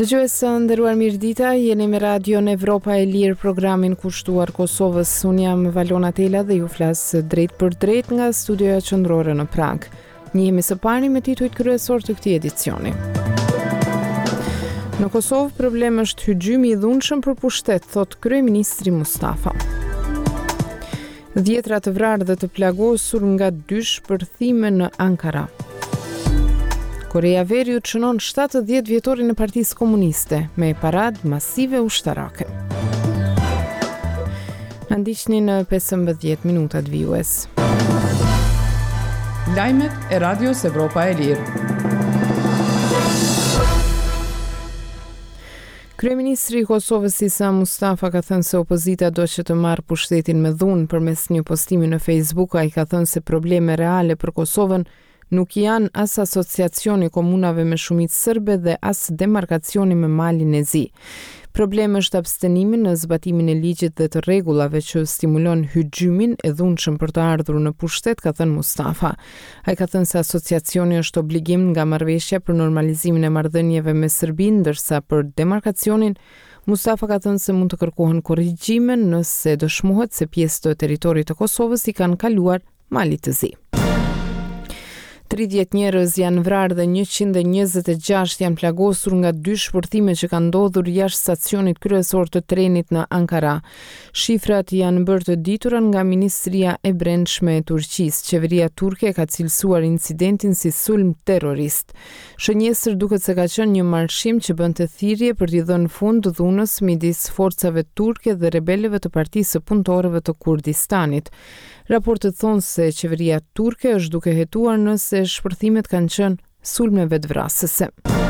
Dëgjues së nderuar mirëdita, jeni me Radion Evropa e Lirë, programin kushtuar Kosovës. Unë jam Valona Tela dhe ju flas drejt për drejt nga studioja qendrore në Prag. Njihemi së pari me titujt kryesor të këtij edicioni. Në Kosovë problem është hyjimi i dhunshëm për pushtet, thot kryeministri Mustafa. Dhjetra të vrarë dhe të plagosur nga dysh përthime në Ankara. Korea Veriut shënon 70 vjetorin e Partisë Komuniste me paradë masive ushtarake. Na ndiqni në 15 minutat vijues. Lajmet e Radios Evropa e Lirë. Kryeministri i Kosovës Isa Mustafa ka thënë se opozita do që të marrë pushtetin me dhunë. Përmes një postimi në Facebook, ai ka thënë se probleme reale për Kosovën nuk janë as asociacioni komunave me shumicë serbe dhe as demarkacioni me Malin e Zi. Problemi është abstenimi në zbatimin e ligjit dhe të rregullave që stimulon hyjyimin e dhunshëm për të ardhur në pushtet, ka thënë Mustafa. Ai ka thënë se asociacioni është obligim nga marrëveshja për normalizimin e marrëdhënieve me Serbinë, ndërsa për demarkacionin Mustafa ka thënë se mund të kërkohen korrigjime nëse dëshmohet se pjesë të territorit të Kosovës i kanë kaluar Malit të Zi. 30 njerëz janë vrarë dhe 126 janë plagosur nga dy shpërthime që kanë ndodhur jashtë stacionit kryesor të trenit në Ankara. Shifrat janë bërë të ditura nga Ministria e Brendshme e Turqisë. Qeveria turke ka cilësuar incidentin si sulm terrorist. Shënjesër duket se ka qenë një marrëshim që bënte thirrje për t'i dhënë fund dhunës midis forcave turke dhe rebelëve të Partisë së Punëtorëve të Kurdistanit. Raportet thonë se qeveria turke është duke hetuar nëse shpërthimet kanë qenë sulme vetvrasëse.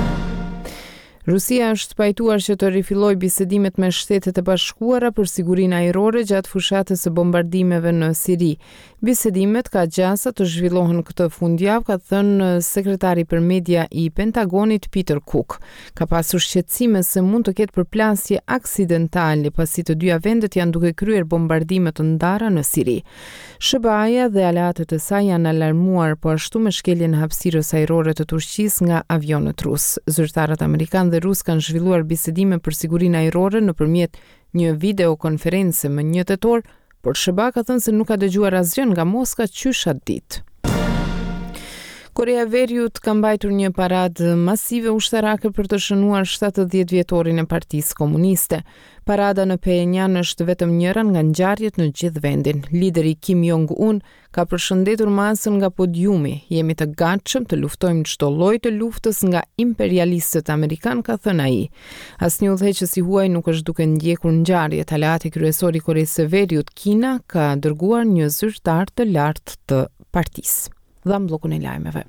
Rusia është pajtuar që të rifillojë bisedimet me Shtetet e Bashkuara për sigurinë ajrore gjatë fushatës së bombardimeve në Siri. Bisedimet ka gjasa të zhvillohen këtë fundjavë, ka thënë sekretari për media i Pentagonit Peter Cook. Ka pasur shqetësime se mund të ketë përplasje aksidentale pasi të dyja vendet janë duke kryer bombardime të ndara në Siri. SBA-ja dhe aleatët e saj janë alarmuar po ashtu me shkeljen e hapësirës ajrore të Turqisë nga avionët rus. Zyrtarët amerikanë dhe rus kanë zhvilluar bisedime për sigurinë ajrore nëpërmjet një videokonferencë më 1 tetor, por SBA ka thënë se nuk ka dëgjuar asgjë nga Moska qysh atë ditë. Korea Veriut ka mbajtur një paradë masive ushtarake për të shënuar 70 vjetorin e Partisë Komuniste. Parada në Pyongyang është vetëm njëra nga ngjarjet në gjithë vendin. Lideri Kim Jong-un ka përshëndetur masën nga podiumi. Jemi të gatshëm të luftojmë çdo lloj të luftës nga imperialistët amerikan, ka thënë ai. Asnjë udhëheqës i huaj nuk është duke ndjekur ngjarjet. Aleati kryesor i Koreasë së Veriut, Kina, ka dërguar një zyrtar të lartë të partisë. Dha bllokun e lajmeve.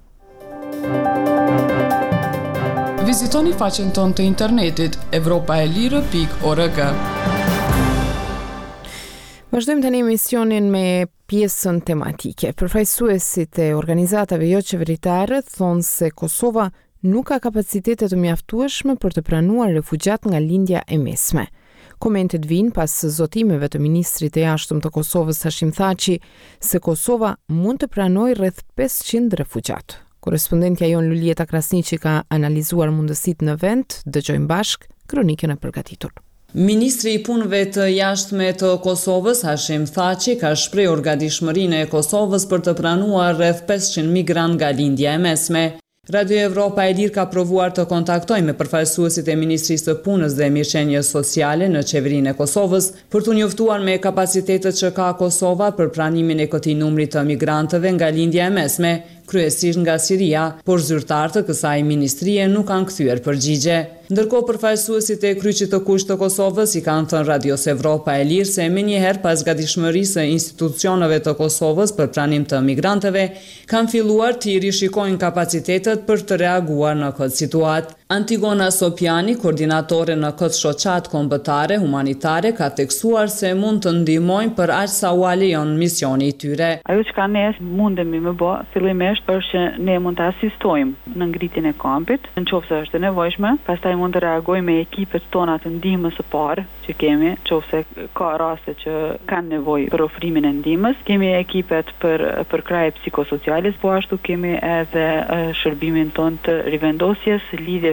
Vizitoni faqen tonë të internetit evropaelire.org. Vazhdojmë tani emisionin me pjesën tematike. Përfaqësuesit e organizatave jo qeveritare thonë se Kosova nuk ka kapacitete të mjaftueshme për të pranuar refugjat nga lindja e mesme. Komentet vijnë pas zotimeve të ministrit të jashtëm të Kosovës Hashim Thaçi se Kosova mund të pranojë rreth 500 refugjat. Korrespondentja jon Lulieta Krasniqi ka analizuar mundësitë në vend, dëgjojmë bashk kronikën e përgatitur. Ministri i punëve të jashtme të Kosovës, Hashim Thaçi, ka shprehur gatishmërinë e Kosovës për të pranuar rreth 500 migrantë nga lindja e mesme. Radio Evropa e Lirë ka provuar të kontaktojë me përfaqësuesit e Ministrisë së Punës dhe Mirëqenies Sociale në qeverinë e Kosovës për t'u njoftuar me kapacitetet që ka Kosova për pranimin e këtij numri të migrantëve nga lindja e mesme, kryesisht nga Siria, por zyrtarë të kësaj ministrie nuk kanë kthyer përgjigje. Ndërkohë përfaqësuesit e kryqit të kusht të Kosovës i kanë thënë Radios Evropa e Lirë se menjëherë pas gatishmërisë së institucioneve të Kosovës për pranim të migrantëve, kanë filluar të rishikojnë kapacitetet për të reaguar në këtë situatë. Antigona Sopjani, koordinatore në këtë shoqatë kombëtare humanitare, ka theksuar se mund të ndihmojnë për aq sa u lejon misioni i tyre. Ajo që ne mundemi me bë fillimisht është që ne mund të asistojmë në ngritjen e kampit, nëse është e nevojshme, pastaj mund të reagojmë me ekipet tona të ndihmës së parë që kemi, nëse ka raste që kanë nevojë për ofrimin e ndihmës. Kemi ekipet për kraje psikosociale, po ashtu kemi edhe shërbimin ton të rivendosjes, lidhjeve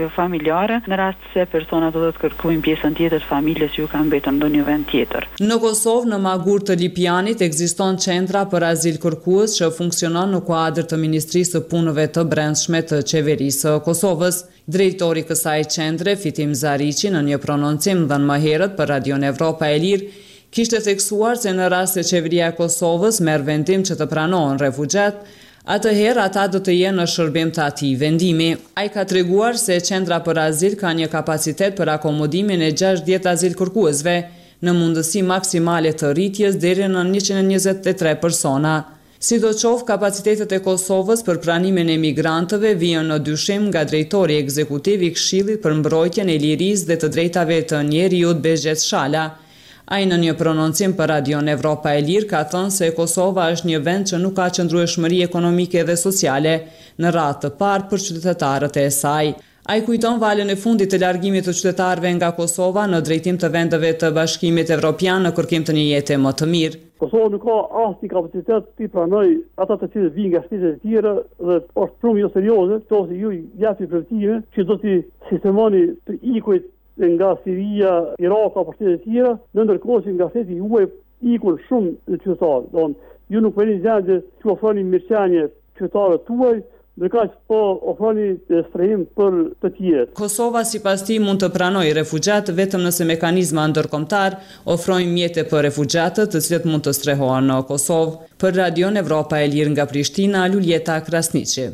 familjare në rast se persona do të kërkojnë pjesën tjetër të familjes që ju kanë mbetur në ndonjë vend tjetër. Në Kosovë, në Magur të Lipjanit, ekziston qendra për azil kërkues që funksionon në kuadër të Ministrisë së Punëve të Brendshme të Qeverisë së Kosovës. Drejtori kësaj qendre, Fitim Zariqi, në një prononcim dhënë më herët për Radion Evropa e Lirë, kishte theksuar se në rast se qeveria e Kosovës merr vendim që të pranohen refugjat, atëherë ata do të jenë në shërbim të atij vendimi. Ai ka treguar se qendra për azil ka një kapacitet për akomodimin e 60 azil kërkuesve në mundësi maksimale të rritjes deri në 123 persona. Sidoqoftë, kapacitetet e Kosovës për pranimin e migrantëve vijnë në dyshim nga drejtori ekzekutiv i Këshillit për mbrojtjen e lirisë dhe të drejtave të njerëzit Bezhet Shala. Ai në një prononcim për Radion Evropa e Lirë ka thënë se Kosova është një vend që nuk ka qëndrueshmëri ekonomike dhe sociale në radhë të parë për qytetarët e saj. Ai kujton valën e fundit të largimit të qytetarëve nga Kosova në drejtim të vendeve të Bashkimit Evropian në kërkim të një jete më të mirë. Kosova nuk ka asnjë kapacitet të pranoj ata të cilët vinë nga shtetet e tjera dhe është shumë jo serioze, ose ju japi preventive që do të sistemoni të ikujt nga Siria, Irak apo shtetet e tjera, ndërkohë që nga shteti juaj ikun shumë qytetarë. Ju nuk vjen gjendje që ofroni mirëqenie qytetarëve tuaj, ndërkaq po ofroni strehim për të tjerë. Kosova sipas tij mund të pranojë refugjat vetëm nëse mekanizma ndërkombëtar ofrojnë mjete për refugjatët të cilët mund të strehohen në Kosovë. Për Radion Evropa e Lirë nga Prishtina, Luljeta Krasniqi.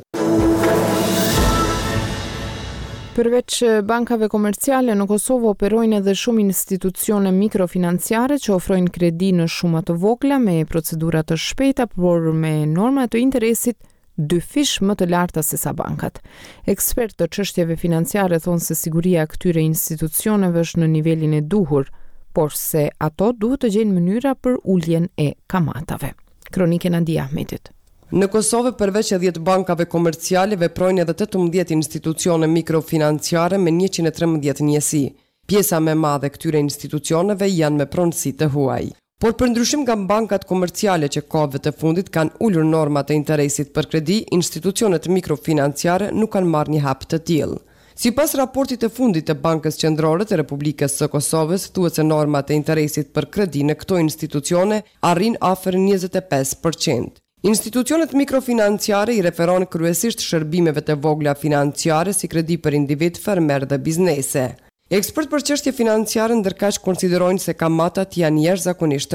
Përveç bankave komerciale, në Kosovë operojnë edhe shumë institucione mikrofinanciare që ofrojnë kredi në shuma të vogla me procedura të shpejta, por me norma të interesit 2 fish më të larta se sa bankat. Ekspertë të çështjeve financiare thonë se siguria e këtyre institucioneve është në nivelin e duhur, por se ato duhet të gjejnë mënyra për uljen e kamatave. Kronike Nadia Ahmetit. Në Kosovë, përveç e 10 bankave komerciale, veprojnë edhe 18 institucione mikrofinanciare me 113 njësi. Pjesa më e madhe këtyre institucioneve janë me pronësi të huaj. Por për ndryshim nga bankat komerciale që kohëve të fundit kanë ulur normat e interesit për kredi, institucionet mikrofinanciare nuk kanë marrë një hap të tillë. Sipas raportit të fundit të Bankës Qendrore të Republikës së Kosovës, thuhet se normat e interesit për kredi në këto institucione arrin afër 25%. Institucionet mikrofinanciare I referon kryesisht shërbimeve të vogla financiare si kredi për individ, fermer dhe biznese. Ekspert për çështje financiare ndërkaq konsiderojnë se kamatat janë jashtëzakonisht